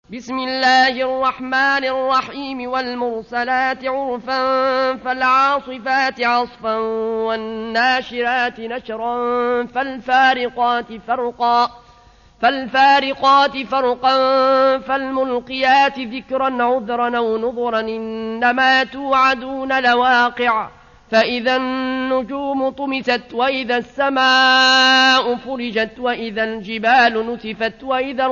بسم الله الرحمن الرحيم والمرسلات عرفا فالعاصفات عصفا والناشرات نشرا فالفارقات فرقا فالملقيات ذكرا عذرا أو نذرا إنما توعدون لواقع فإذا النجوم طمست وإذا السماء فرجت وإذا الجبال نسفت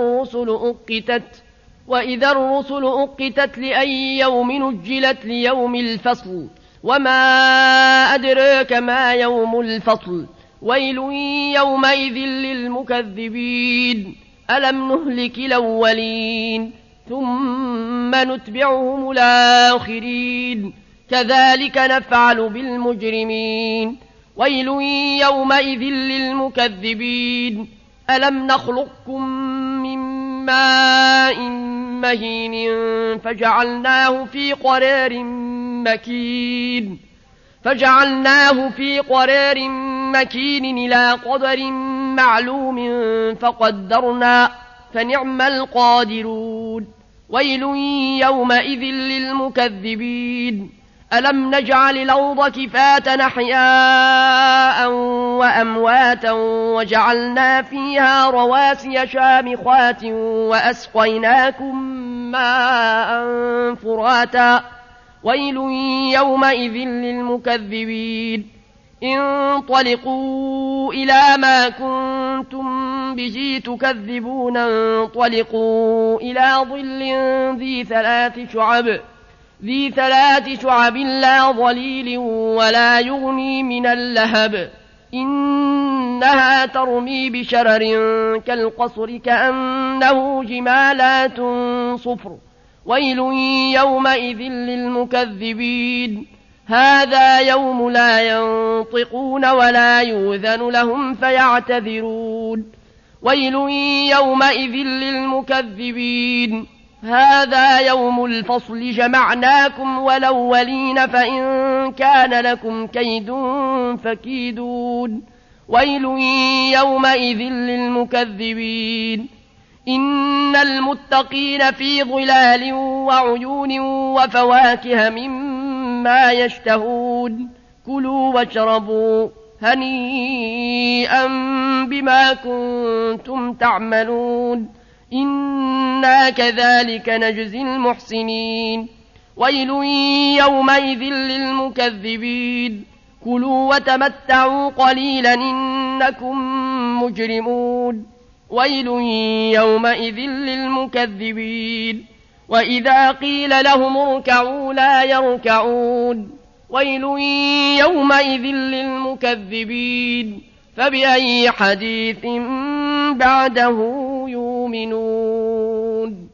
وإذا الرسل أقتت لأي يوم نجلت ليوم الفصل وما أدراك ما يوم الفصل ويل يومئذ للمكذبين ألم نهلك الأولين ثم نتبعهم الآخرين كذلك نفعل بالمجرمين ويل يومئذ للمكذبين ألم نخلقكم من ماء مهين فجعلناه في قرار مكين إلى قدر معلوم فقدرنا فنعم القادرون ويل يومئذ للمكذبين ألم نجعل الأرض كفاة أحياء وأمواتا وجعلنا فيها رواسي شامخات وأسقيناكم ماء فراتا ويل يومئذ للمكذبين انطلقوا إلى ما كنتم به تكذبون انطلقوا إلى ظل ذي ثلاث شعب لا ظليل ولا يغني من اللهب إنها ترمي بشرر كالقصر كأنه جمالات صفر ويل يومئذ للمكذبين هذا يوم لا ينطقون ولا يؤذن لهم فيعتذرون ويل يومئذ للمكذبين هذا يوم الفصل جمعناكم والأولين فإن كان لكم كيد فكيدون ويل يومئذ للمكذبين إن المتقين في ظلال وعيون وفواكه مما يشتهون كلوا واشربوا هنيئا بما كنتم تعملون إنا كذلك نجزي المحسنين ويل يومئذ للمكذبين كلوا وتمتعوا قليلا إنكم مجرمون ويل يومئذ للمكذبين وإذا قيل لهم اركعوا لا يركعون ويل يومئذ للمكذبين فبأي حديث بعده يؤمنون